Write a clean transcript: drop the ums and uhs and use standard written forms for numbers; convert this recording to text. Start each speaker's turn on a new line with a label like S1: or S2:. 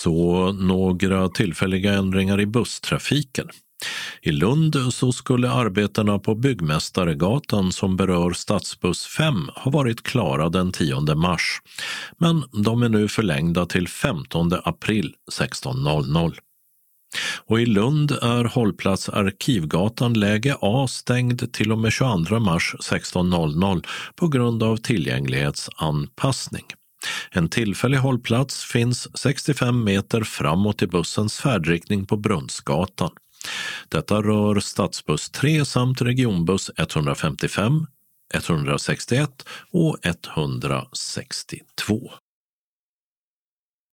S1: Så några tillfälliga ändringar i busstrafiken. I Lund så skulle arbetena på Byggmästaregatan som berör Stadsbuss 5 ha varit klara den 10 mars. Men de är nu förlängda till 15 april 16.00. Och i Lund är hållplats Arkivgatan läge A stängd till och med 22 mars 16.00 på grund av tillgänglighetsanpassning. En tillfällig hållplats finns 65 meter framåt i bussens färdriktning på Brunnsgatan. Detta rör Stadsbuss 3 samt regionbuss 155, 161 och 162.